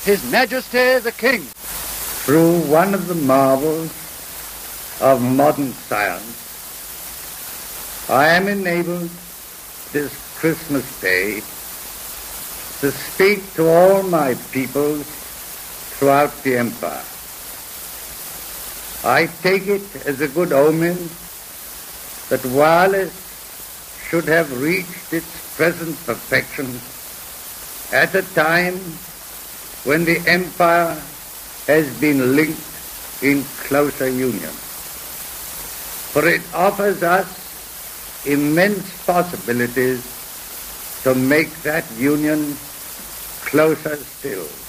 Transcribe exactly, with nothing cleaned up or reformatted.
His Majesty the King. Through one of the marvels of modern science, I am enabled this Christmas Day to speak to all my peoples throughout the empire. I take it as a good omen that wireless should have reached its present perfection at a time when the empire has been linked in closer union. For it offers us immense possibilities to make that union closer still.